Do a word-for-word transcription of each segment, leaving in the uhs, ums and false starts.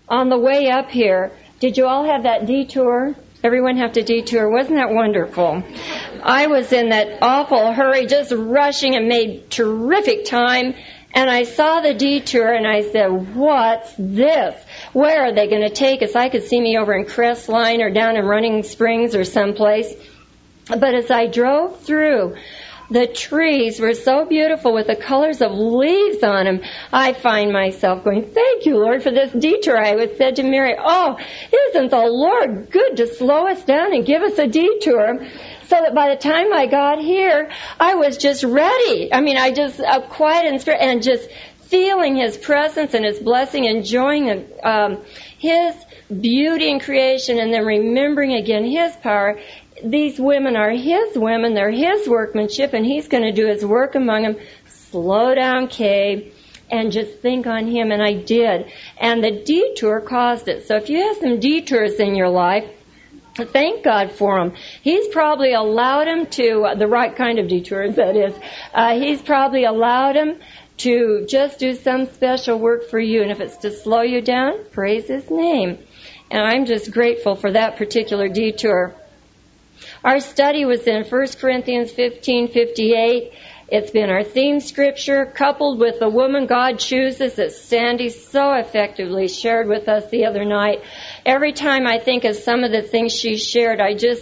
on the way up here, did you all have that detour? Everyone have to detour. Wasn't that wonderful? I was in that awful hurry, just rushing, and made terrific time. And I saw the detour, and I said, what's this? Where are they going to take us? I could see me over in Crestline or down in Running Springs or someplace. But as I drove through, the trees were so beautiful with the colors of leaves on them. I find myself going, thank you, Lord, for this detour. I was said to Mary, oh, isn't the Lord good to slow us down and give us a detour? So that by the time I got here, I was just ready. I mean, I just uh, quiet and straight and just feeling His presence and His blessing, enjoying um, His beauty in creation, and then remembering again His power. These women are His women. They're His workmanship, and He's going to do His work among them. Slow down, Kay, and just think on Him. And I did. And the detour caused it. So if you have some detours in your life, thank God for them. He's probably allowed them to, uh, the right kind of detours, that is. Uh, he's probably allowed them to just do some special work for you. And if it's to slow you down, praise His name. And I'm just grateful for that particular detour. Our study was in First Corinthians fifteen fifty-eight. It's been our theme scripture, coupled with the woman God chooses that Sandy so effectively shared with us the other night. Every time I think of some of the things she shared, I just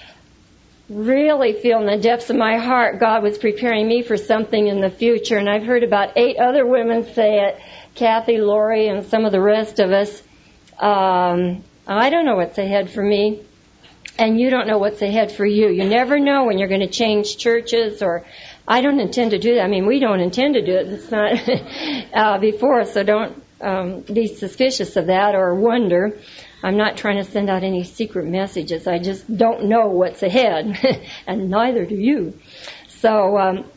really feel in the depths of my heart God was preparing me for something in the future. And I've heard about eight other women say it, Kathy, Lori, and some of the rest of us. Um, I don't know what's ahead for me. And you don't know what's ahead for you. You never know when you're going to change churches, or I don't intend to do that. I mean, we don't intend to do it. It's not uh, before us, so don't um, be suspicious of that or wonder. I'm not trying to send out any secret messages. I just don't know what's ahead, and neither do you. So um,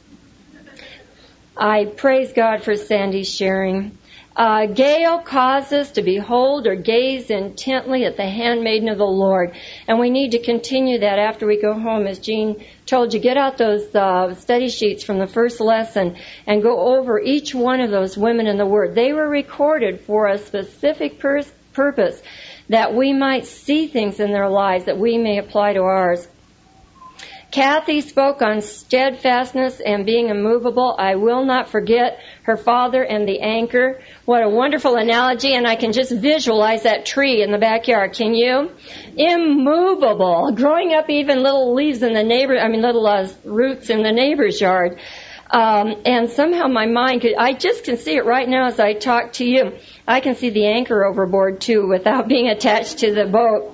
I praise God for Sandy's sharing. Uh, Gail caused us to behold or gaze intently at the handmaiden of the Lord. And we need to continue that after we go home. As Jean told you, get out those uh, study sheets from the first lesson and go over each one of those women in the Word. They were recorded for a specific pur- purpose, that we might see things in their lives that we may apply to ours. Kathy spoke on steadfastness and being immovable. I will not forget her father and the anchor. What a wonderful analogy, and I can just visualize that tree in the backyard. Can you? Immovable. Growing up, even little leaves in the neighbor, I mean little uh, roots in the neighbor's yard. Um, and somehow my mind could, I just can see it right now as I talk to you. I can see the anchor overboard too without being attached to the boat.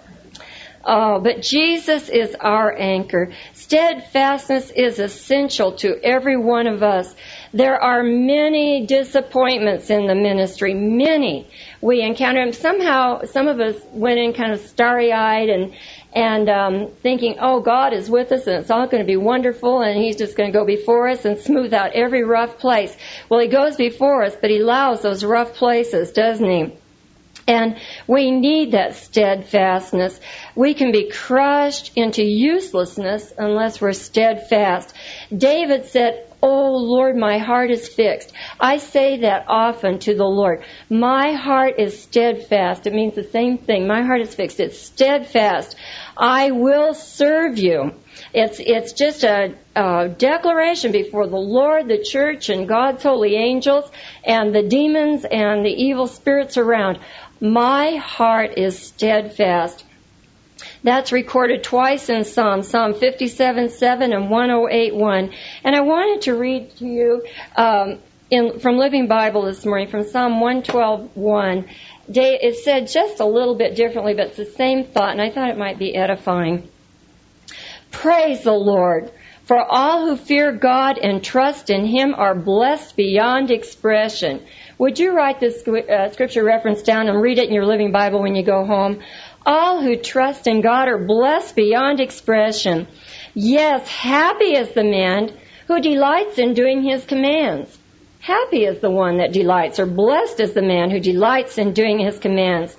Oh, but Jesus is our anchor. Steadfastness is essential to every one of us. There are many disappointments in the ministry, many. We encounter them. Somehow, some of us went in kind of starry-eyed and and um, thinking, oh, God is with us and it's all going to be wonderful and He's just going to go before us and smooth out every rough place. Well, He goes before us, but He allows those rough places, doesn't He? And we need that steadfastness. We can be crushed into uselessness unless we're steadfast. David said, oh, Lord, my heart is fixed. I say that often to the Lord. My heart is steadfast. It means the same thing. My heart is fixed. It's steadfast. I will serve you. It's it's just a, a declaration before the Lord, the church, and God's holy angels, and the demons and the evil spirits around. My heart is steadfast. That's recorded twice in Psalm, Psalm fifty-seven seven and one oh eight one. And I wanted to read to you um, in, from Living Bible this morning, from Psalm one twelve one. It said just a little bit differently, but it's the same thought, and I thought it might be edifying. Praise the Lord, for all who fear God and trust in Him are blessed beyond expression. Would you write this uh, scripture reference down and read it in your Living Bible when you go home? All who trust in God are blessed beyond expression. Yes, happy is the man who delights in doing His commands. Happy is the one that delights, or blessed is the man who delights in doing His commands.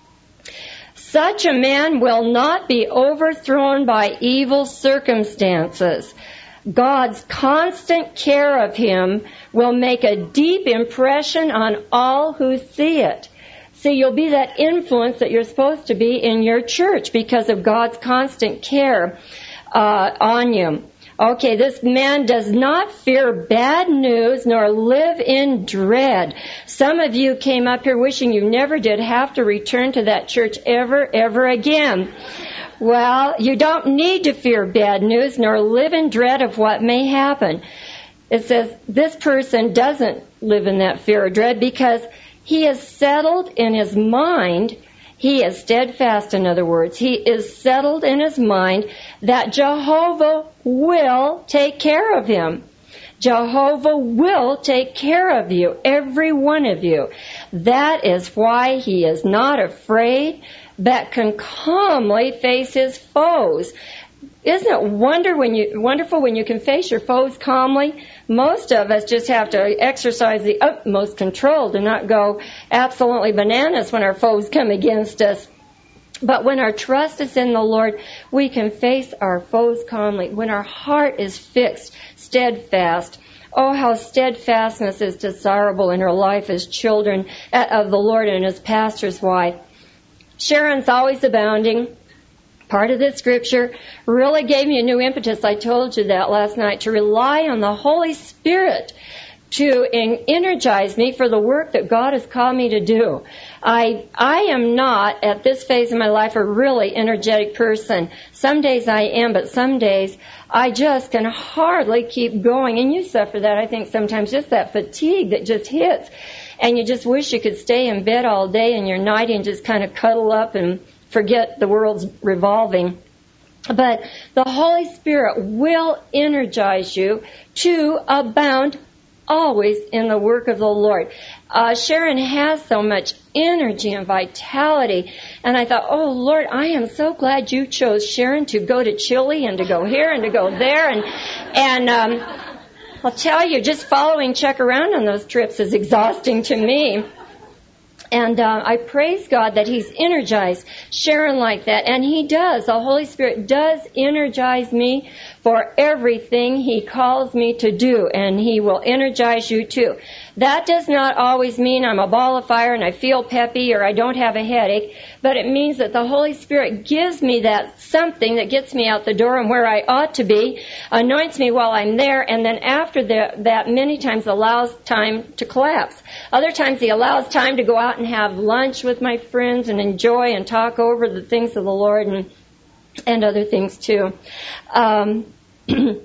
Such a man will not be overthrown by evil circumstances. God's constant care of him will make a deep impression on all who see it. See, you'll be that influence that you're supposed to be in your church because of God's constant care uh, on you. Okay, this man does not fear bad news nor live in dread. Some of you came up here wishing you never did have to return to that church ever, ever again. Well, you don't need to fear bad news nor live in dread of what may happen. It says this person doesn't live in that fear or dread because he is settled in his mind. He is steadfast, in other words. He is settled in his mind that Jehovah will take care of him. Jehovah will take care of you, every one of you. That is why he is not afraid, but can calmly face his foes. Isn't it wonder when you, wonderful when you can face your foes calmly? Most of us just have to exercise the utmost control to not go absolutely bananas when our foes come against us. But when our trust is in the Lord, we can face our foes calmly. When our heart is fixed, steadfast. Oh, how steadfastness is desirable in our life as children of the Lord and as pastor's wife. Sharon's always abounding. Part of this scripture really gave me a new impetus. I told you that last night, to rely on the Holy Spirit to energize me for the work that God has called me to do. I I am not, at this phase of my life, a really energetic person. Some days I am, but some days I just can hardly keep going. And you suffer that, I think, sometimes, just that fatigue that just hits. And you just wish you could stay in bed all day in your nightie and just kind of cuddle up and forget the world's revolving. But the Holy Spirit will energize you to abound always in the work of the Lord. Uh, Sharon has so much energy and vitality, and I thought, oh Lord, I am so glad you chose Sharon to go to Chile and to go here and to go there, and and um, I'll tell you, just following Chuck around on those trips is exhausting to me. And uh, I praise God that He's energized Sharon like that. And He does. The Holy Spirit does energize me for everything He calls me to do. And He will energize you too. That does not always mean I'm a ball of fire and I feel peppy or I don't have a headache. But it means that the Holy Spirit gives me that something that gets me out the door and where I ought to be, anoints me while I'm there, and then after the, that many times allows time to collapse. Other times He allows time to go out and have lunch with my friends and enjoy and talk over the things of the Lord and and other things too. Um, the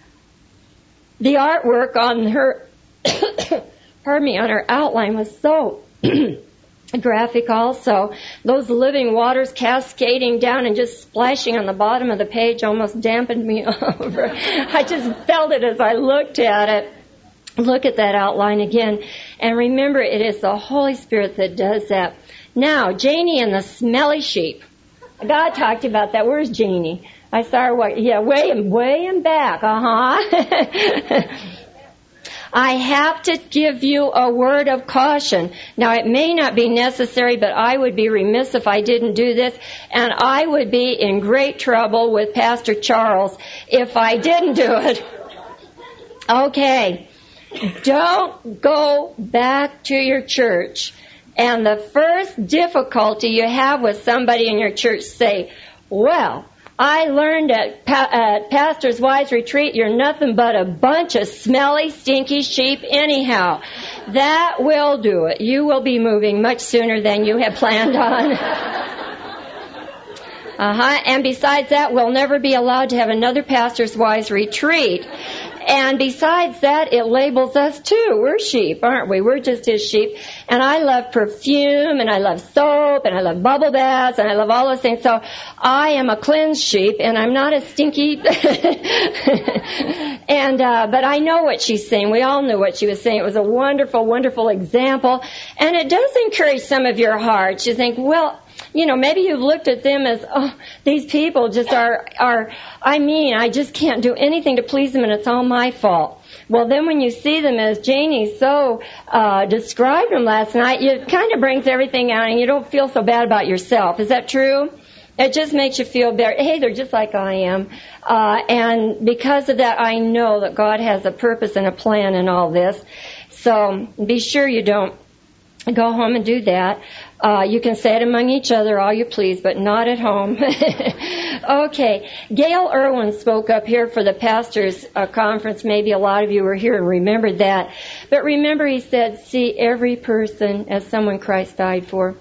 artwork on her, pardon me, on her outline was so graphic also. Those living waters cascading down and just splashing on the bottom of the page almost dampened me over. I just felt it as I looked at it. Look at that outline again. And remember, it is the Holy Spirit that does that. Now, Janie and the smelly sheep. God talked about that. Where's Janie? I saw her, what, yeah, way in, way in back. Uh-huh. I have to give you a word of caution. Now, it may not be necessary, but I would be remiss if I didn't do this, and I would be in great trouble with Pastor Charles if I didn't do it. Okay. Don't go back to your church, and the first difficulty you have with somebody in your church say, well, I learned at, pa- at Pastor's Wives Retreat, you're nothing but a bunch of smelly, stinky sheep anyhow. That will do it. You will be moving much sooner than you had planned on. uh-huh. And besides that, we'll never be allowed to have another Pastor's Wives Retreat. And besides that, it labels us too. We're sheep, aren't we? We're just His sheep. And I love perfume, and I love soap, and I love bubble baths, and I love all those things. So I am a cleansed sheep, and I'm not a stinky. and uh, but I know what she's saying. We all knew what she was saying. It was a wonderful, wonderful example. And it does encourage some of your hearts. You think, well, you know, maybe you've looked at them as, oh, these people just are, are, I mean, I just can't do anything to please them and it's all my fault. Well, then when you see them as Janie so uh, described them last night, it kind of brings everything out and you don't feel so bad about yourself. Is that true? It just makes you feel better. Hey, they're just like I am. Uh, and because of that, I know that God has a purpose and a plan in all this. So be sure you don't go home and do that. Uh, you can say it among each other, all you please, but not at home. Okay. Gail Irwin spoke up here for the pastors' uh, conference. Maybe a lot of you were here and remembered that. But remember, he said, see every person as someone Christ died for.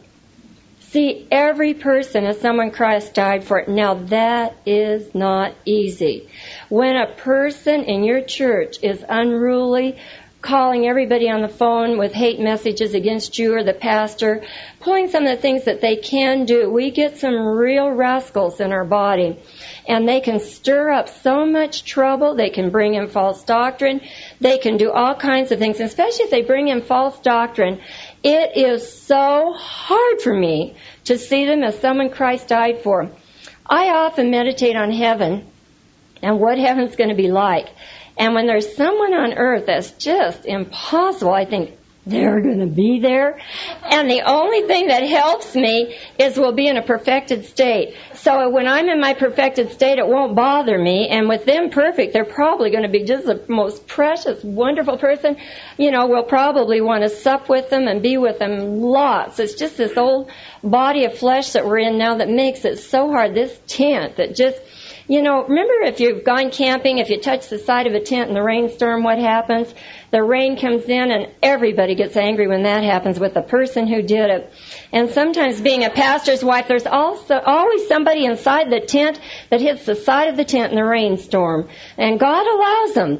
See every person as someone Christ died for. Now, that is not easy. When a person in your church is unruly, calling everybody on the phone with hate messages against you or the pastor, pulling some of the things that they can do, we get some real rascals in our body. And they can stir up so much trouble. They can bring in false doctrine. They can do all kinds of things, especially if they bring in false doctrine. It is so hard for me to see them as someone Christ died for. I often meditate on heaven and what heaven's going to be like. And when there's someone on earth that's just impossible, I think, they're going to be there. And the only thing that helps me is we'll be in a perfected state. So when I'm in my perfected state, it won't bother me. And with them perfect, they're probably going to be just the most precious, wonderful person. You know, we'll probably want to sup with them and be with them lots. It's just this old body of flesh that we're in now that makes it so hard. This tent that just... You know, remember if you've gone camping, if you touch the side of a tent in the rainstorm, what happens? The rain comes in and everybody gets angry when that happens with the person who did it. And sometimes being a pastor's wife, there's also always somebody inside the tent that hits the side of the tent in the rainstorm. And God allows them.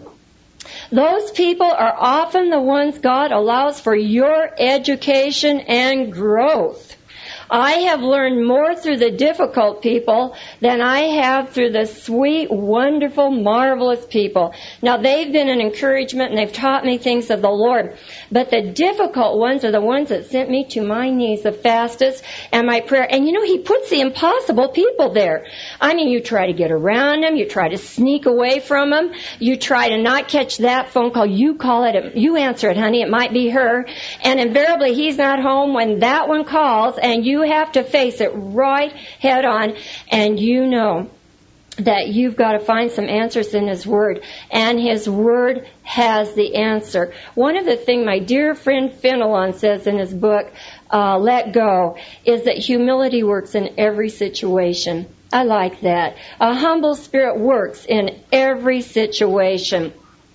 Those people are often the ones God allows for your education and growth. I have learned more through the difficult people than I have through the sweet, wonderful, marvelous people. Now, they've been an encouragement and they've taught me things of the Lord. But the difficult ones are the ones that sent me to my knees the fastest and my prayer. And you know, He puts the impossible people there. I mean, you try to get around them. You try to sneak away from them. You try to not catch that phone call. You call it. You answer it, honey. It might be her. And invariably, he's not home when that one calls, and you have to face it right head on, and you know that you've got to find some answers in His Word, and His Word has the answer. One of the things my dear friend Fenelon says in his book, uh, Let Go, is that humility works in every situation. I like that. A humble spirit works in every situation.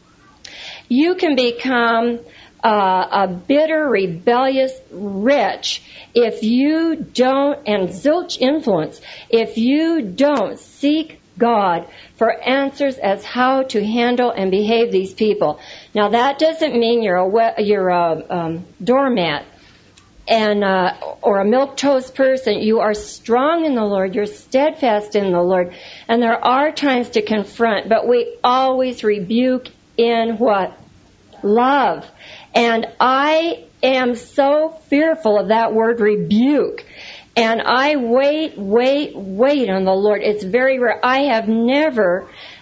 You can become Uh, a bitter, rebellious wretch if you don't, and zilch influence, if you don't seek God for answers as how to handle and behave these people. Now, that doesn't mean you're a we- you're a um, doormat and uh, or a milquetoast person. You are strong in the Lord. You're steadfast in the Lord, and there are times to confront, but we always rebuke in what? Love. And I am so fearful of that word rebuke. And I wait, wait, wait on the Lord. It's very rare. I have never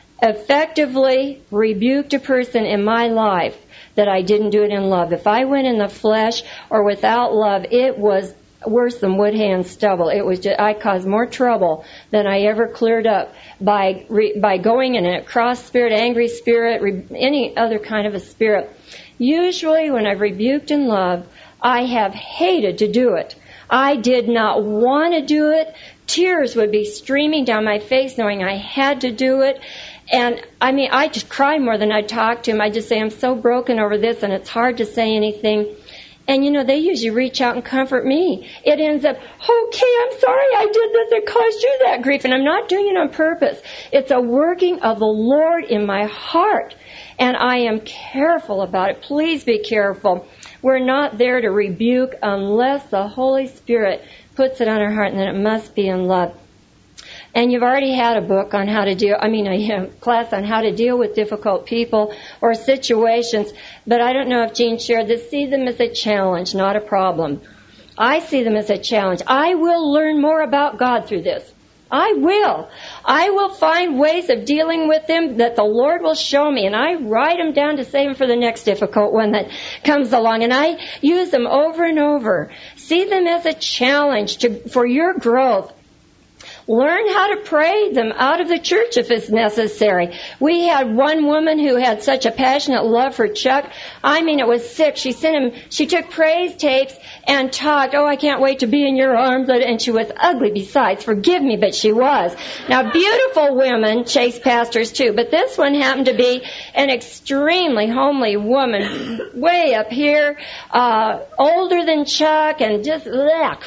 effectively rebuked a person in my life that I didn't do it in love. If I went in the flesh or without love, it was worse than wood, hay, and stubble. It was just, I caused more trouble than I ever cleared up by by going in a cross spirit, angry spirit, any other kind of a spirit. Usually when I've rebuked in love, I have hated to do it. I did not want to do it. Tears would be streaming down my face knowing I had to do it. And, I mean, I just cry more than I talk to him. I just say, I'm so broken over this, and it's hard to say anything. And, you know, they usually reach out and comfort me. It ends up, okay, I'm sorry I did this. It caused you that grief. And I'm not doing it on purpose. It's a working of the Lord in my heart. And I am careful about it. Please be careful. We're not there to rebuke unless the Holy Spirit puts it on our heart, and then it must be in love. And you've already had a book on how to deal, I mean, a class on how to deal with difficult people or situations. But I don't know if Jean shared this. See them as a challenge, not a problem. I see them as a challenge. I will learn more about God through this. I will. I will find ways of dealing with them that the Lord will show me, and I write them down to save them for the next difficult one that comes along, and I use them over and over. See them as a challenge to, for your growth. Learn how to pray them out of the church if it's necessary. We had one woman who had such a passionate love for Chuck. I mean, it was sick. She sent him, she took praise tapes and talked, oh, I can't wait to be in your arms. And she was ugly besides. Forgive me, but she was. Now, beautiful women chase pastors too, but this one happened to be an extremely homely woman, way up here, uh, older than Chuck, and just, ugh.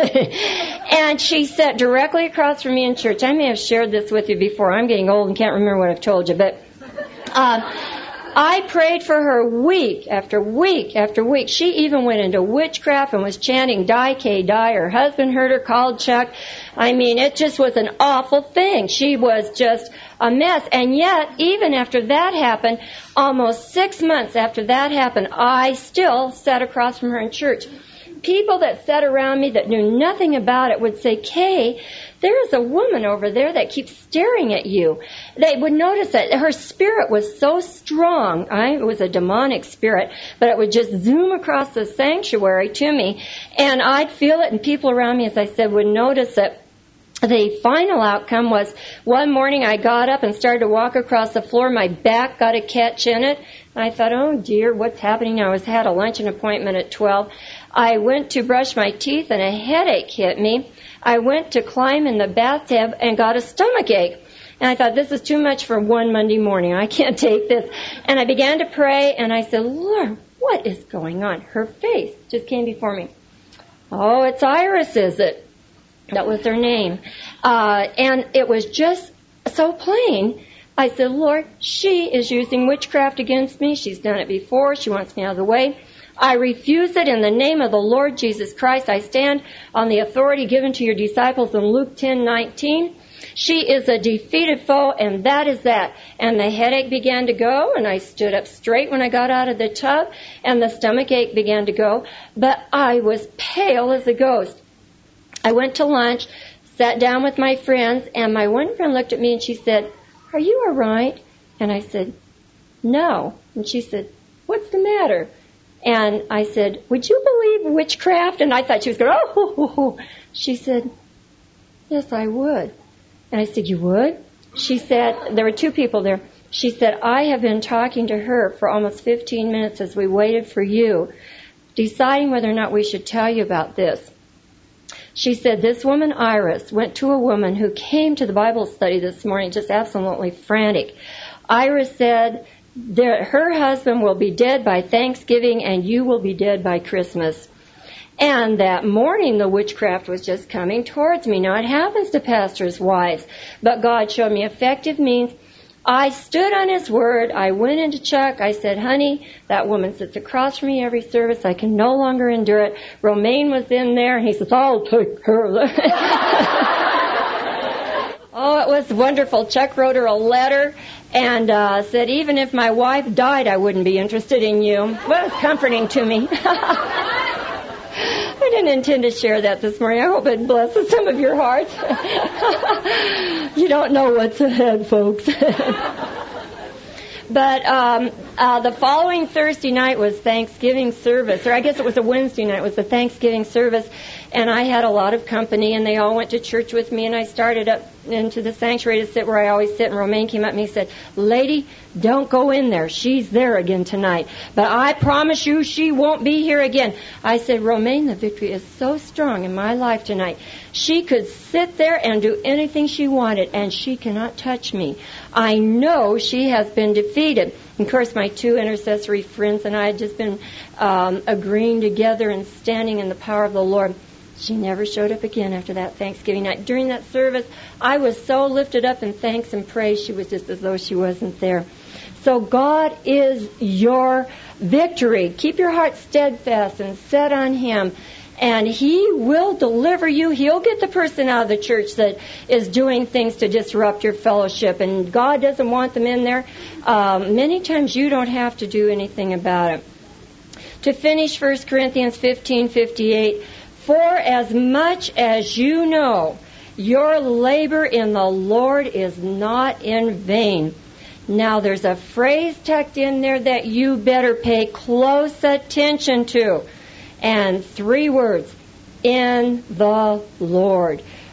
And she sat directly across from me in church. I may have shared this with you before. I'm getting old and can't remember what I've told you, but uh, I prayed for her week after week after week. She even went into witchcraft and was chanting, die, Kay, die. Her husband heard her, called Chuck. I mean, it just was an awful thing. She was just a mess. And yet, even after that happened, almost six months after that happened, I still sat across from her in church. People that sat around me that knew nothing about it would say, Kay, there is a woman over there that keeps staring at you. They would notice that her spirit was so strong. I, it was a demonic spirit, but it would just zoom across the sanctuary to me, and I'd feel it, and people around me, as I said, would notice it. The final outcome was one morning I got up and started to walk across the floor. My back got a catch in it. And I thought, oh, dear, what's happening now? I was had a luncheon appointment at twelve. I went to brush my teeth, and a headache hit me. I went to climb in the bathtub and got a stomach ache. And I thought, this is too much for one Monday morning. I can't take this. And I began to pray, and I said, Lord, what is going on? Her face just came before me. Oh, it's Iris, is it? That was her name. Uh, and it was just so plain. I said, Lord, she is using witchcraft against me. She's done it before. She wants me out of the way. I refuse it in the name of the Lord Jesus Christ. I stand on the authority given to your disciples in Luke ten nineteen. She is a defeated foe, and that is that. And the headache began to go, and I stood up straight when I got out of the tub, and the stomach ache began to go. But I was pale as a ghost. I went to lunch, sat down with my friends, and my one friend looked at me and she said, are you all right? And I said, no. And she said, what's the matter? And I said, would you believe witchcraft? And I thought she was going, oh, ho, ho, ho. She said, yes, I would. And I said, you would? She said, there were two people there. She said, I have been talking to her for almost fifteen minutes as we waited for you, deciding whether or not we should tell you about this. She said, this woman, Iris, went to a woman who came to the Bible study this morning just absolutely frantic. Iris said, there, her husband will be dead by Thanksgiving and you will be dead by Christmas. And that morning the witchcraft was just coming towards me. Now it happens to pastors' wives, but God showed me effective means. I stood on His Word. I went into Chuck. I said, honey, that woman sits across from me every service. I can no longer endure it. Romaine was in there, and he says, I'll take care of that. Oh, it was wonderful. Chuck wrote her a letter and uh, said, even if my wife died, I wouldn't be interested in you. Well, it was comforting to me. I didn't intend to share that this morning. I hope it blesses some of your hearts. You don't know what's ahead, folks. But um, uh, the following Thursday night was Thanksgiving service, or I guess it was a Wednesday night. It was the Thanksgiving service, and I had a lot of company, and they all went to church with me, and I started up into the sanctuary to sit where I always sit, and Romaine came up to me and said, lady, don't go in there. She's there again tonight. But I promise you she won't be here again. I said, Romaine, the victory is so strong in my life tonight. She could sit there and do anything she wanted, and she cannot touch me. I know she has been defeated. Of course, my two intercessory friends and I had just been um, agreeing together and standing in the power of the Lord. She never showed up again after that Thanksgiving night. During that service, I was so lifted up in thanks and praise, she was just as though she wasn't there. So God is your victory. Keep your heart steadfast and set on Him, and He will deliver you. He'll get the person out of the church that is doing things to disrupt your fellowship, and God doesn't want them in there. Um, many times you don't have to do anything about it. To finish, First Corinthians fifteen fifty-eight, for as much as you know, your labor in the Lord is not in vain. Now, there's a phrase tucked in there that you better pay close attention to. And three words, in the Lord.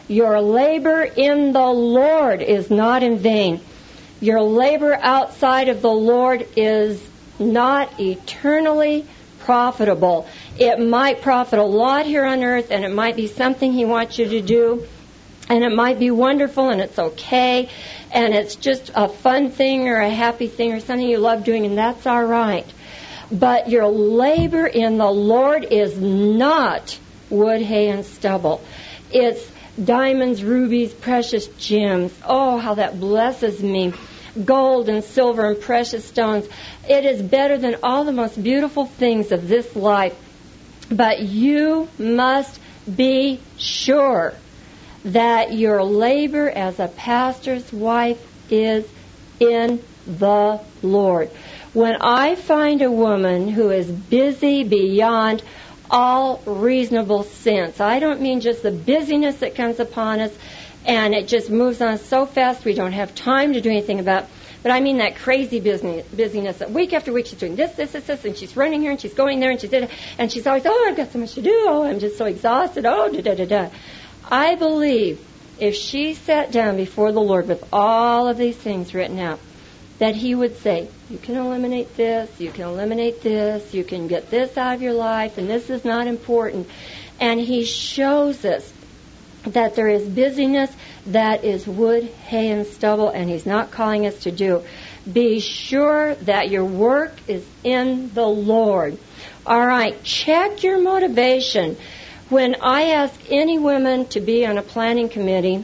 Your labor in the Lord is not in vain. Your labor outside of the Lord is not eternally profitable. It might profit a lot here on earth, and it might be something He wants you to do, and it might be wonderful, and it's okay, and it's just a fun thing or a happy thing or something you love doing, and that's all right. But your labor in the Lord is not wood, hay, and stubble. It's diamonds, rubies, precious gems. Oh, how that blesses me. Gold and silver and precious stones. It is better than all the most beautiful things of this life. But you must be sure that your labor as a pastor's wife is in the Lord. When I find a woman who is busy beyond all reasonable sense, I don't mean just the busyness that comes upon us and it just moves on so fast we don't have time to do anything about it. But I mean that crazy business, busyness that week after week she's doing this, this, this, this, and she's running here and she's going there and she's did it, and she's always, oh, I've got so much to do, oh, I'm just so exhausted, oh, da da da da. I believe if she sat down before the Lord with all of these things written out, that He would say, you can eliminate this, you can eliminate this, you can get this out of your life, and this is not important. And He shows us that there is busyness that is wood, hay, and stubble, and He's not calling us to do. Be sure that your work is in the Lord. All right, check your motivation. When I ask any women to be on a planning committee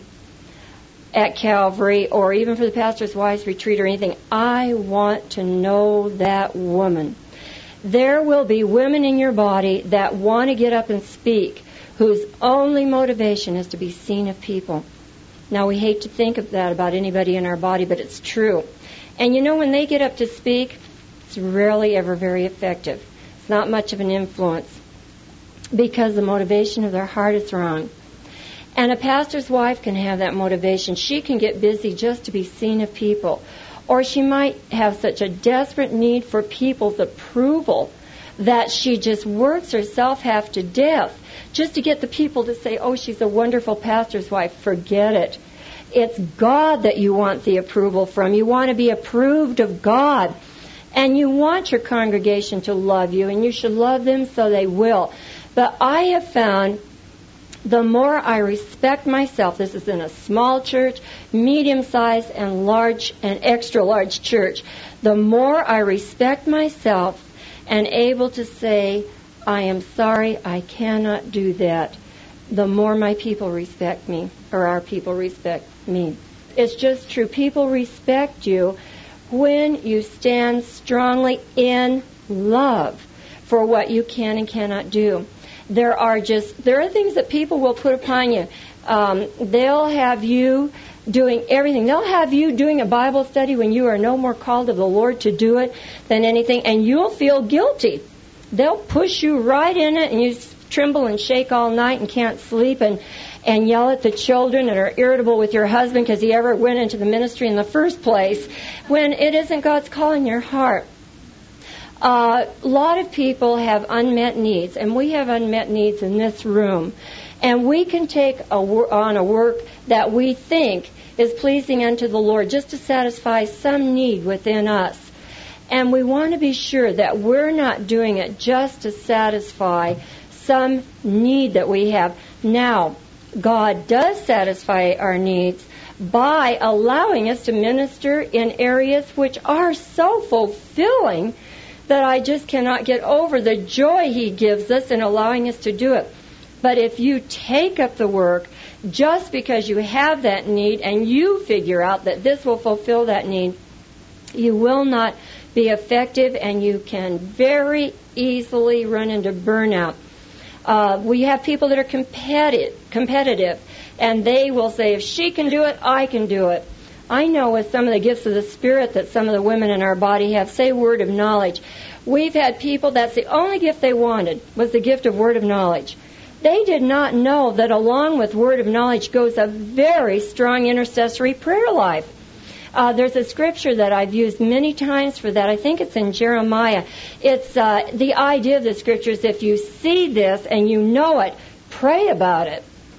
at Calvary or even for the Pastor's Wives Retreat or anything, I want to know that woman. There will be women in your body that want to get up and speak, whose only motivation is to be seen of people. Now, we hate to think of that about anybody in our body, but it's true. And you know, when they get up to speak, it's rarely ever very effective. It's not much of an influence because the motivation of their heart is wrong. And a pastor's wife can have that motivation. She can get busy just to be seen of people. Or she might have such a desperate need for people's approval that she just works herself half to death just to get the people to say, oh, she's a wonderful pastor's wife. Forget it. It's God that you want the approval from. You want to be approved of God. And you want your congregation to love you, and you should love them so they will. But I have found the more I respect myself, this is in a small church, medium-sized, and large and extra-large church, the more I respect myself and able to say, I am sorry, I cannot do that, the more my people respect me, or our people respect me. It's just true. People respect you when you stand strongly in love for what you can and cannot do. There are just, there are things that people will put upon you. Um, they'll have you doing everything. They'll have you doing a Bible study when you are no more called of the Lord to do it than anything, and you'll feel guilty. They'll push you right in it, and you tremble and shake all night and can't sleep and, and yell at the children and are irritable with your husband because he ever went into the ministry in the first place when it isn't God's calling your heart. Uh, a lot of people have unmet needs, and we have unmet needs in this room. And we can take a, on a work that we think is pleasing unto the Lord just to satisfy some need within us. And we want to be sure that we're not doing it just to satisfy some need that we have. Now, God does satisfy our needs by allowing us to minister in areas which are so fulfilling that I just cannot get over the joy He gives us in allowing us to do it. But if you take up the work just because you have that need and you figure out that this will fulfill that need, you will not be effective, and you can very easily run into burnout. Uh, we have people that are competitive, competitive, and they will say, if she can do it, I can do it. I know with some of the gifts of the Spirit that some of the women in our body have, say word of knowledge. We've had people, that's the only gift they wanted, was the gift of word of knowledge. They did not know that along with word of knowledge goes a very strong intercessory prayer life. Uh, there's a scripture that I've used many times for that. I think it's in Jeremiah. It's uh, the idea of the scripture is if you see this and you know it, pray about it.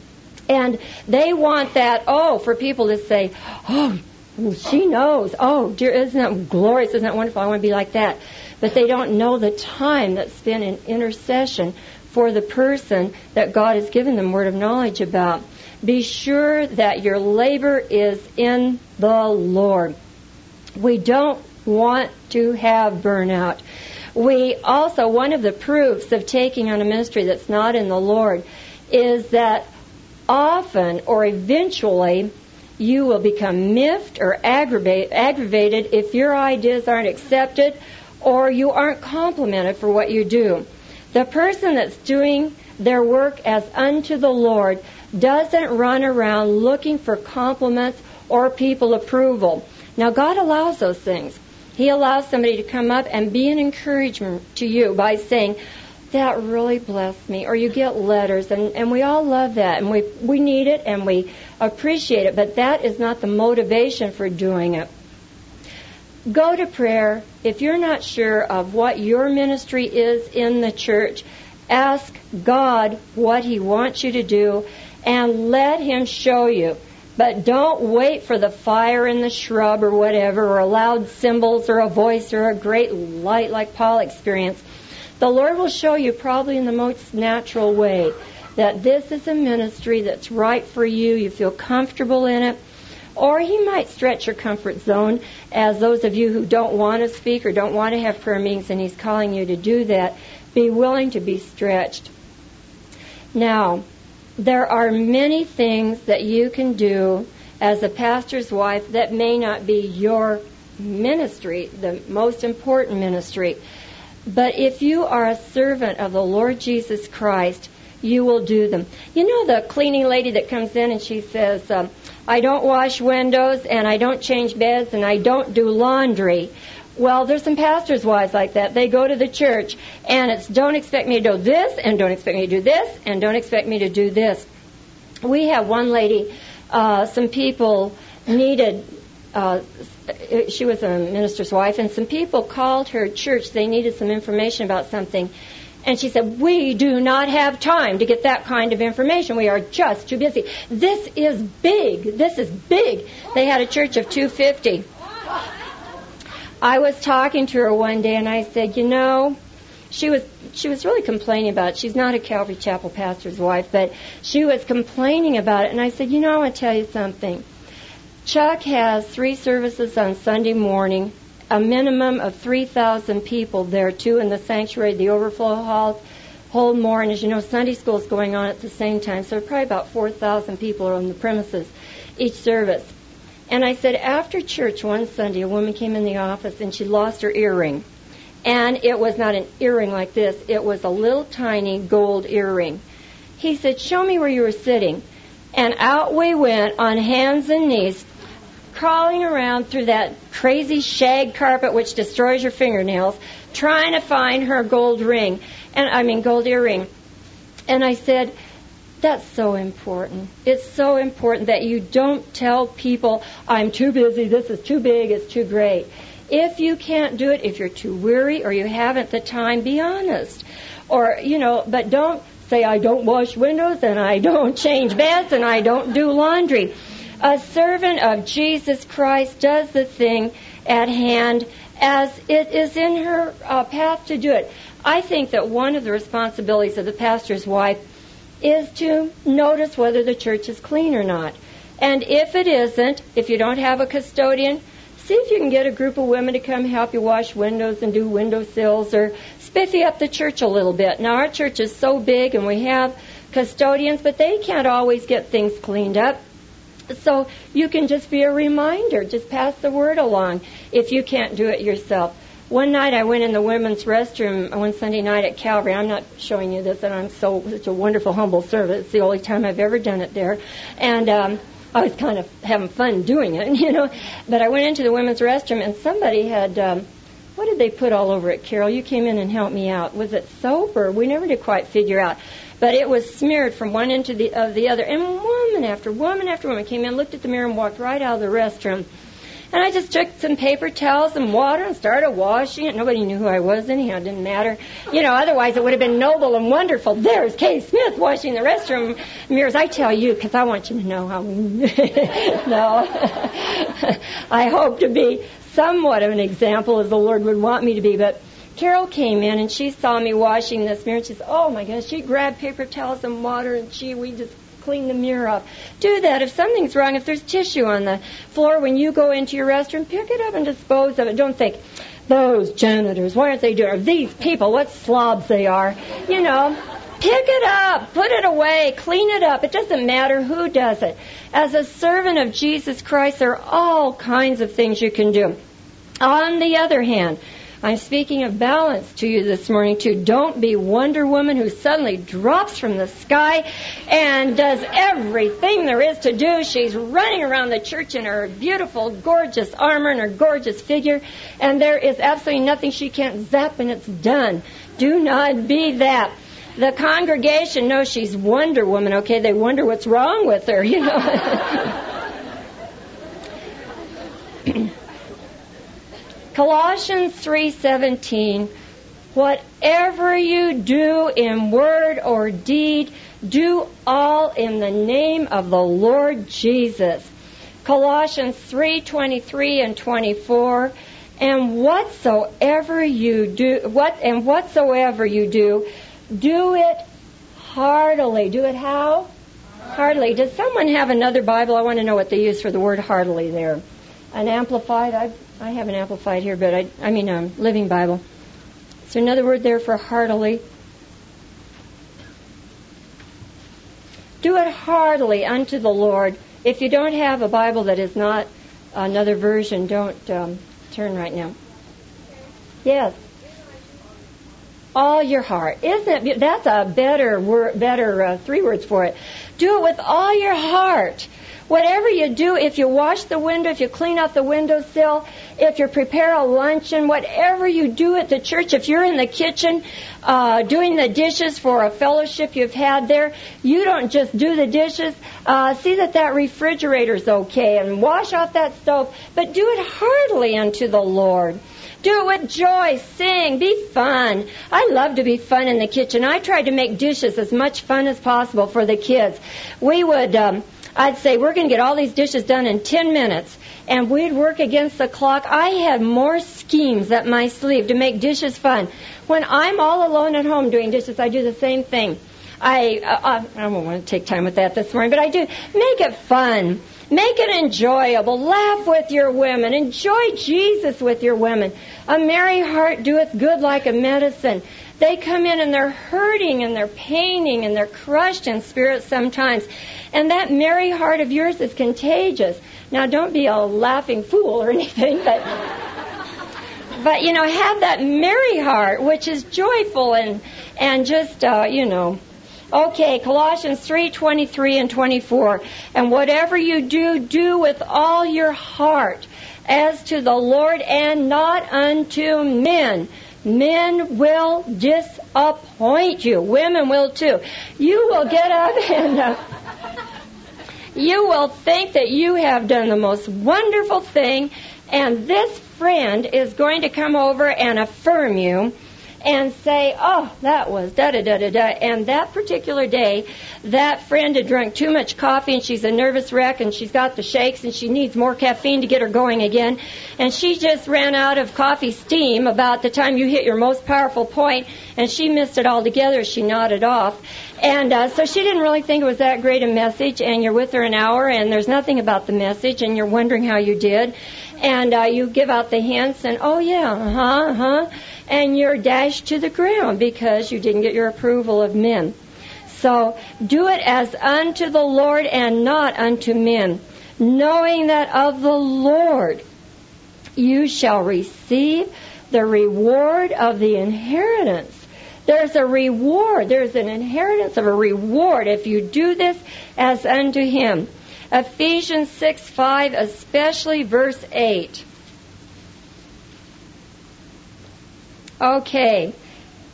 And they want that, oh, for people to say, oh, she knows. Oh, dear, isn't that glorious? Isn't that wonderful? I want to be like that. But they don't know the time that's spent in intercession for the person that God has given them word of knowledge about. Be sure that your labor is in the Lord. We don't want to have burnout. We also, one of the proofs of taking on a ministry that's not in the Lord is that often or eventually you will become miffed or aggravate, aggravated if your ideas aren't accepted or you aren't complimented for what you do. The person that's doing their work as unto the Lord doesn't run around looking for compliments or people approval. Now, God allows those things. He allows somebody to come up and be an encouragement to you by saying, that really blessed me, or you get letters, and, and we all love that, and we we need it, and we appreciate it, but that is not the motivation for doing it. Go to prayer. If you're not sure of what your ministry is in the church, ask God what He wants you to do, and let Him show you. But don't wait for the fire in the shrub or whatever, or loud cymbals or a voice or a great light like Paul experienced. The Lord will show you probably in the most natural way that this is a ministry that's right for you. You feel comfortable in it. Or He might stretch your comfort zone, as those of you who don't want to speak or don't want to have prayer meetings, and He's calling you to do that. Be willing to be stretched. Now, there are many things that you can do as a pastor's wife that may not be your ministry, the most important ministry. But if you are a servant of the Lord Jesus Christ, you will do them. You know the cleaning lady that comes in and she says, um, I don't wash windows and I don't change beds and I don't do laundry. Well, there's some pastors' wives like that. They go to the church and it's don't expect me to do this and don't expect me to do this and don't expect me to do this. We have one lady, uh, some people needed, uh, she was a minister's wife, and some people called her church. They needed some information about something. And she said, we do not have time to get that kind of information. We are just too busy. This is big. This is big. They had a church of two hundred fifty. I was talking to her one day, and I said, you know, she was she was really complaining about it. She's not a Calvary Chapel pastor's wife, but she was complaining about it. And I said, you know, I want to tell you something. Chuck has three services on Sunday morning, a minimum of three thousand people there, two in the sanctuary, the overflow hall, hold more. And as you know, Sunday school is going on at the same time, so probably about four thousand people are on the premises each service. And I said, after church one Sunday, a woman came in the office and she lost her earring. And it was not an earring like this. It was a little tiny gold earring. He said, show me where you were sitting. And out we went on hands and knees, crawling around through that crazy shag carpet which destroys your fingernails, trying to find her gold ring. And I mean gold earring. And I said, that's so important. It's so important that you don't tell people, I'm too busy, this is too big, it's too great. If you can't do it, if you're too weary or you haven't the time, be honest. Or, you know, but don't say, I don't wash windows and I don't change beds and I don't do laundry. A servant of Jesus Christ does the thing at hand as it is in her uh, path to do it. I think that one of the responsibilities of the pastor's wife is to notice whether the church is clean or not. And if it isn't, if you don't have a custodian, see if you can get a group of women to come help you wash windows and do windowsills or spiffy up the church a little bit. Now, our church is so big and we have custodians, but they can't always get things cleaned up. So you can just be a reminder, just pass the word along if you can't do it yourself. One night I went in the women's restroom one Sunday night at Calvary. I'm not showing you this, and I'm so such a wonderful, humble service. It's the only time I've ever done it there. And um, I was kind of having fun doing it, you know. But I went into the women's restroom, and somebody had, um, what did they put all over it, Carol? You came in and helped me out. Was it soap, or we never did quite figure out. But it was smeared from one end to the, of the other. And woman after woman after woman came in, looked at the mirror, and walked right out of the restroom. And I just took some paper towels and water and started washing it. Nobody knew who I was anyhow. It didn't matter. You know, otherwise it would have been noble and wonderful. There's Kay Smith washing the restroom mirrors. I tell you, because I want you to know how... no. I hope to be somewhat of an example as the Lord would want me to be. But Carol came in and she saw me washing this mirror. And she said, oh, my goodness. She grabbed paper towels and water and she, we just... clean the mirror up. Do that. If something's wrong, if there's tissue on the floor when you go into your restroom, pick it up and dispose of it. Don't think, those janitors, why aren't they doing it? These people, what slobs they are. You know, pick it up, put it away, clean it up. It doesn't matter who does it. As a servant of Jesus Christ, there are all kinds of things you can do. On the other hand, I'm speaking of balance to you this morning, too. Don't be Wonder Woman who suddenly drops from the sky and does everything there is to do. She's running around the church in her beautiful, gorgeous armor and her gorgeous figure, and there is absolutely nothing she can't zap and it's done. Do not be that. The congregation knows she's Wonder Woman, okay? They wonder what's wrong with her, you know. Colossians three seventeen, whatever you do in word or deed, do all in the name of the Lord Jesus. Colossians three twenty-three and twenty-four, and whatsoever you do, what and whatsoever you do, do it heartily. Do it how? Heartily. Does someone have another Bible? I want to know what they use for the word heartily there. An amplified? I I have an amplified here, but I I mean a um, Living Bible. Is there another word there for heartily? Do it heartily unto the Lord. If you don't have a Bible that is not another version, don't um, turn right now. Yes. All your heart. Isn't it? That's a better word, better uh, three words for it. Do it with all your heart. Whatever you do, if you wash the window, if you clean out the windowsill, if you prepare a luncheon, whatever you do at the church, if you're in the kitchen uh, doing the dishes for a fellowship you've had there, you don't just do the dishes. Uh, see that that refrigerator's okay and wash off that stove, but do it heartily unto the Lord. Do it with joy, sing, be fun. I love to be fun in the kitchen. I tried to make dishes as much fun as possible for the kids. We would... Um, I'd say, we're going to get all these dishes done in ten minutes. And we'd work against the clock. I had more schemes up my sleeve to make dishes fun. When I'm all alone at home doing dishes, I do the same thing. I, uh, I don't want to take time with that this morning, but I do. Make it fun. Make it enjoyable. Laugh with your women. Enjoy Jesus with your women. A merry heart doeth good like a medicine. They come in and they're hurting and they're paining and they're crushed in spirit sometimes. And that merry heart of yours is contagious. Now, don't be a laughing fool or anything, but, but you know, have that merry heart, which is joyful and, and just, uh, you know. Okay, Colossians three twenty-three and twenty-four. And whatever you do, do with all your heart, as to the Lord and not unto men. Men will disappoint you. Women will too. You will get up and... Uh, You will think that you have done the most wonderful thing, and this friend is going to come over and affirm you and say, oh, that was da-da-da-da-da. And that particular day, that friend had drunk too much coffee, and she's a nervous wreck, and she's got the shakes, and she needs more caffeine to get her going again. And she just ran out of coffee steam about the time you hit your most powerful point, and she missed it altogether. She nodded off. And uh, so she didn't really think it was that great a message, and you're with her an hour, and there's nothing about the message, and you're wondering how you did. And uh, you give out the hints, and, oh, yeah, uh-huh, uh-huh, and you're dashed to the ground because you didn't get your approval of men. So do it as unto the Lord and not unto men, knowing that of the Lord you shall receive the reward of the inheritance. There's a reward. There's an inheritance of a reward if you do this as unto him. Ephesians six five, especially verse eight. Okay.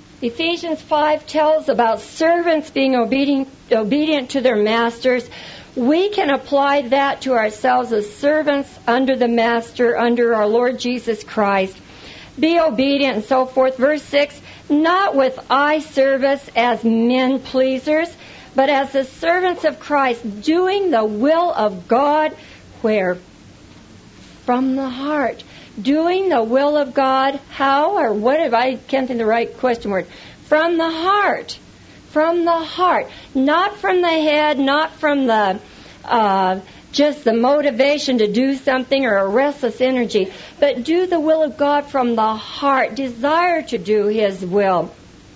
Ephesians five tells about servants being obedient, obedient to their masters. we can apply that to ourselves as servants under the Master, under our Lord Jesus Christ. Be obedient and so forth. Verse six, not with eye service as men pleasers, but as the servants of Christ, doing the will of God, where? From the heart. Doing the will of God, how or what if I can't think of the right question word? From the heart. From the heart. Not from the head, not from the uh, just the motivation to do something or a restless energy, but do the will of God from the heart. Desire to do His will.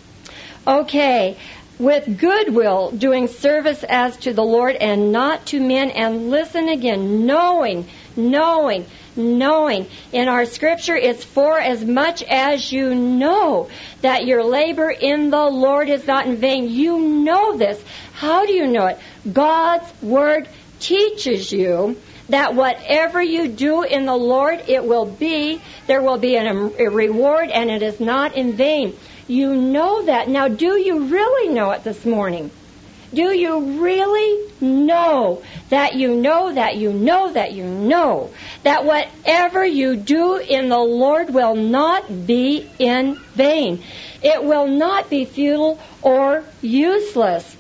Okay. With goodwill, doing service as to the Lord and not to men. And listen again, knowing, knowing, knowing. In our scripture, it's for as much as you know that your labor in the Lord is not in vain. You know this. How do you know it? God's Word teaches you that whatever you do in the Lord, it will be, there will be an, a reward, and it is not in vain. You know that. Now, do you really know it this morning? Do you really know that you know that you know that you know that whatever you do in the Lord will not be in vain? It will not be futile or useless,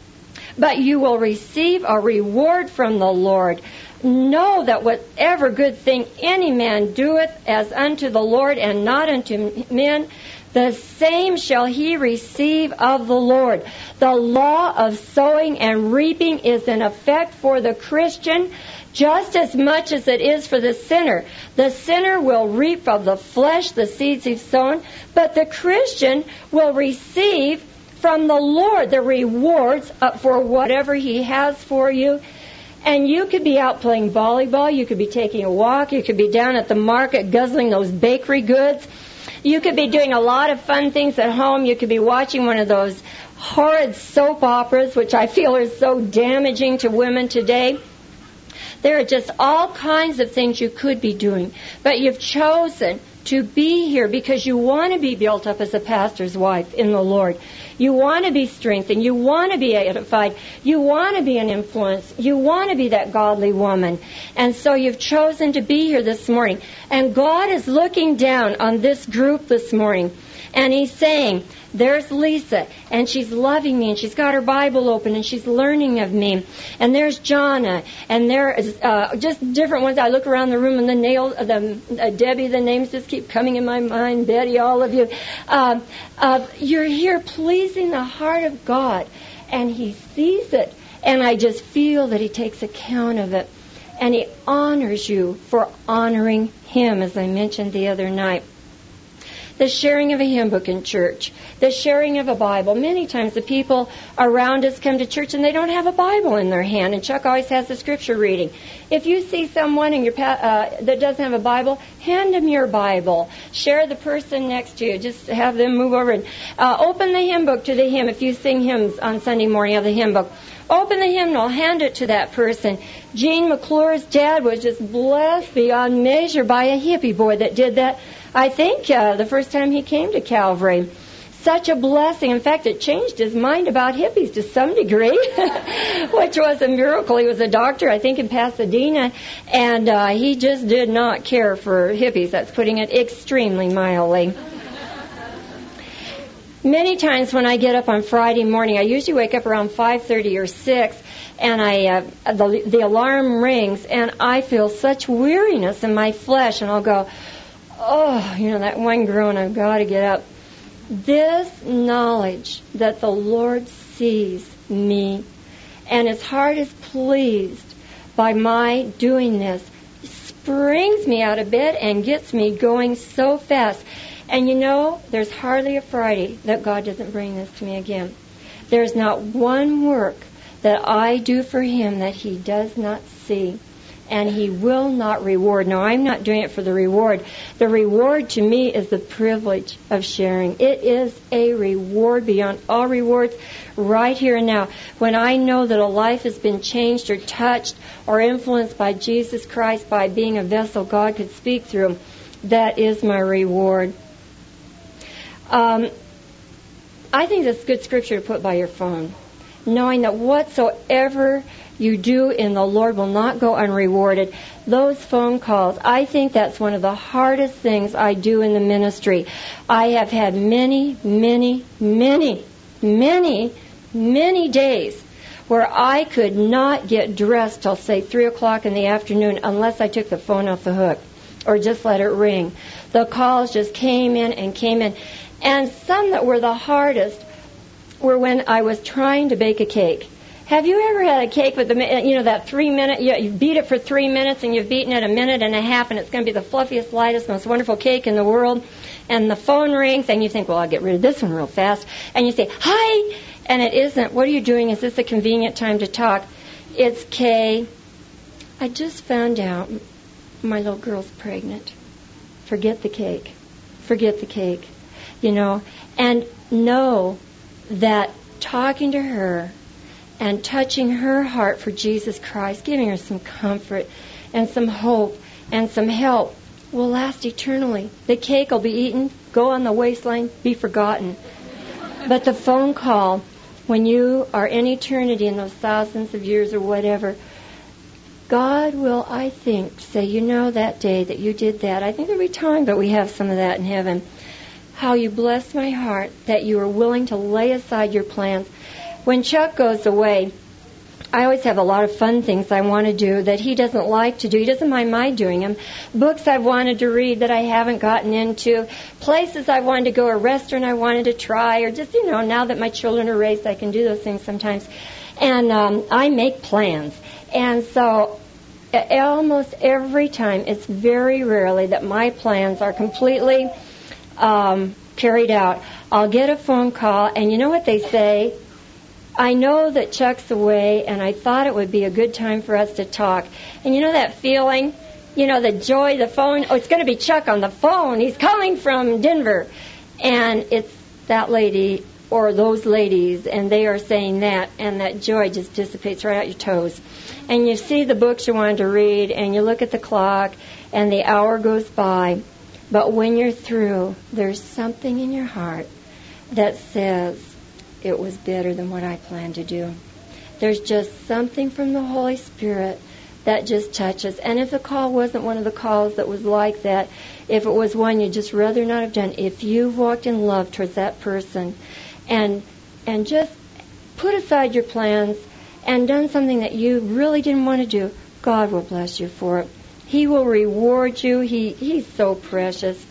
but you will receive a reward from the Lord. Know that whatever good thing any man doeth as unto the Lord and not unto men, the same shall he receive of the Lord. The law of sowing and reaping is in effect for the Christian just as much as it is for the sinner. The sinner will reap of the flesh the seeds he's sown, but the Christian will receive from the Lord the rewards for whatever He has for you. And you could be out playing volleyball, you could be taking a walk, you could be down at the market guzzling those bakery goods. You could be doing a lot of fun things at home. You could be watching one of those horrid soap operas, which I feel are so damaging to women today. There are just all kinds of things you could be doing. But you've chosen to be here because you want to be built up as a pastor's wife in the Lord. You want to be strengthened. You want to be edified. You want to be an influence. You want to be that godly woman. And so you've chosen to be here this morning. And God is looking down on this group this morning. And He's saying, there's Lisa, and she's loving me, and she's got her Bible open, and she's learning of me. And there's Jonna, and there's uh, just different ones. I look around the room, and the nail, the uh, Debbie, the names just keep coming in my mind. Betty, all of you. Uh, uh, you're here pleasing the heart of God, and He sees it. And I just feel that He takes account of it, and He honors you for honoring Him, as I mentioned the other night. The sharing of a hymn book in church, the sharing of a Bible. Many times the people around us come to church and they don't have a Bible in their hand, and Chuck always has the scripture reading. If you see someone in your pa- uh, that doesn't have a Bible, hand them your Bible. Share the person next to you. Just have them move over and uh, open the hymn book to the hymn. If you sing hymns on Sunday morning, have the hymn book. Open the hymnal, hand it to that person. Gene McClure's dad was just blessed beyond measure by a hippie boy that did that. I think uh, the first time he came to Calvary. Such a blessing. In fact, it changed his mind about hippies to some degree, which was a miracle. He was a doctor, I think, in Pasadena, and uh, he just did not care for hippies. That's putting it extremely mildly. Many times when I get up on Friday morning, I usually wake up around five thirty or six, and I uh, the, the alarm rings, and I feel such weariness in my flesh, and I'll go, oh, you know, that one groan, I've got to get up. This knowledge that the Lord sees me and His heart is pleased by my doing this springs me out of bed and gets me going so fast. And you know, there's hardly a Friday that God doesn't bring this to me again. There's not one work that I do for Him that He does not see. And He will not reward. Now, I'm not doing it for the reward. The reward to me is the privilege of sharing. It is a reward beyond all rewards right here and now. When I know that a life has been changed or touched or influenced by Jesus Christ by being a vessel God could speak through, that is my reward. Um, I think that's good scripture to put by your phone, knowing that whatsoever you do in the Lord will not go unrewarded. Those phone calls, I think that's one of the hardest things I do in the ministry. I have had many, many, many, many, many days where I could not get dressed till, say, three o'clock in the afternoon unless I took the phone off the hook or just let it ring. The calls just came in and came in. And some that were the hardest were when I was trying to bake a cake. Have you ever had a cake with the, you know, that three minute, you, you beat it for three minutes and you've beaten it a minute and a half and it's going to be the fluffiest, lightest, most wonderful cake in the world, and the phone rings and you think, well, I'll get rid of this one real fast, and you say, hi, and it isn't. What are you doing? Is this a convenient time to talk? It's Kay. I just found out my little girl's pregnant. Forget the cake. Forget the cake. You know, and know that talking to her and touching her heart for Jesus Christ, giving her some comfort and some hope and some help will last eternally. The cake will be eaten, go on the waistline, be forgotten. But the phone call, when you are in eternity, in those thousands of years or whatever, God will, I think, say, you know, that day that you did that. I think there'll be time, but we have some of that in heaven. How you blessed my heart that you were willing to lay aside your plans. When Chuck goes away, I always have a lot of fun things I want to do that he doesn't like to do. He doesn't mind my doing them. Books I've wanted to read that I haven't gotten into. Places I wanted to go, a restaurant I wanted to try, or just, you know, now that my children are raised, I can do those things sometimes. And um, I make plans. And so almost every time, it's very rarely that my plans are completely um, carried out. I'll get a phone call, and you know what they say? I know that Chuck's away, and I thought it would be a good time for us to talk. And you know that feeling? You know, the joy, the phone. Oh, it's going to be Chuck on the phone. He's calling from Denver. And it's that lady or those ladies, and they are saying that, and that joy just dissipates right out your toes. And you see the books you wanted to read, and you look at the clock, and the hour goes by. But when you're through, there's something in your heart that says, it was better than what I planned to do. There's just something from the Holy Spirit that just touches. And if the call wasn't one of the calls that was like that, if it was one you'd just rather not have done, if you've walked in love towards that person and and just put aside your plans and done something that you really didn't want to do, God will bless you for it. He will reward you. He He's so precious.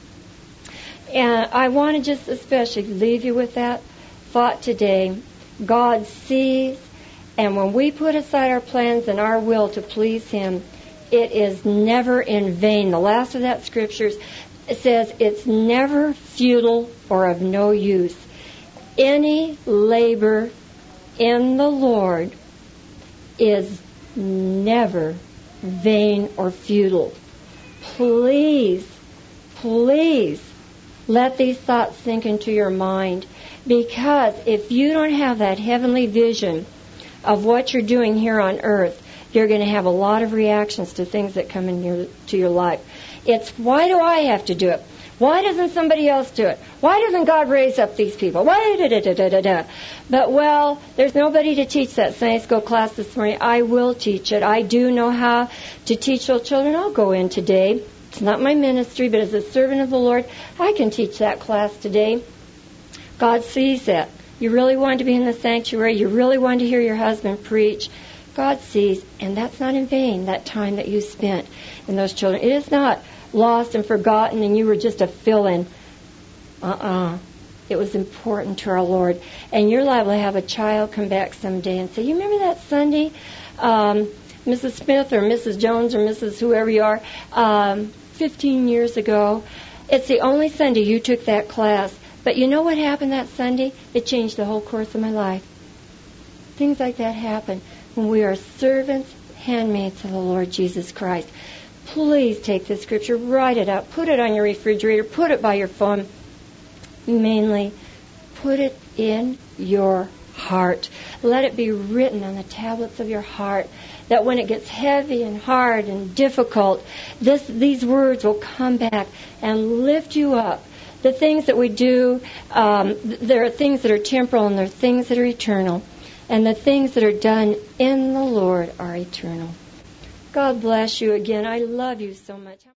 And I want to just especially leave you with that thought today. God sees, and when we put aside our plans and our will to please Him, it is never in vain. The last of that scripture says it's never futile or of no use. Any labor in the Lord is never vain or futile. Please, please let these thoughts sink into your mind. Because if you don't have that heavenly vision of what you're doing here on earth, you're going to have a lot of reactions to things that come in your, to your life. It's, why do I have to do it? Why doesn't somebody else do it? Why doesn't God raise up these people? Why da da da da da da? But, well, there's nobody to teach that Sunday school class this morning. I will teach it. I do know how to teach little children. I'll go in today. It's not my ministry, but as a servant of the Lord, I can teach that class today. God sees that. You really wanted to be in the sanctuary. You really wanted to hear your husband preach. God sees, and that's not in vain, that time that you spent in those children. It is not lost and forgotten and you were just a fill-in. Uh-uh. It was important to our Lord. And you're liable to have a child come back someday and say, you remember that Sunday, um, Missus Smith or Missus Jones or Missus whoever you are, um, fifteen years ago? It's the only Sunday you took that class. But you know what happened that Sunday? It changed the whole course of my life. Things like that happen when we are servants, handmaids of the Lord Jesus Christ. Please take this scripture, write it out, put it on your refrigerator, put it by your phone. Mainly, put it in your heart. Let it be written on the tablets of your heart, that when it gets heavy and hard and difficult, this, these words will come back and lift you up. The things that we do, um, there are things that are temporal and there are things that are eternal. and the things that are done in the Lord are eternal. God bless you again. I love you so much.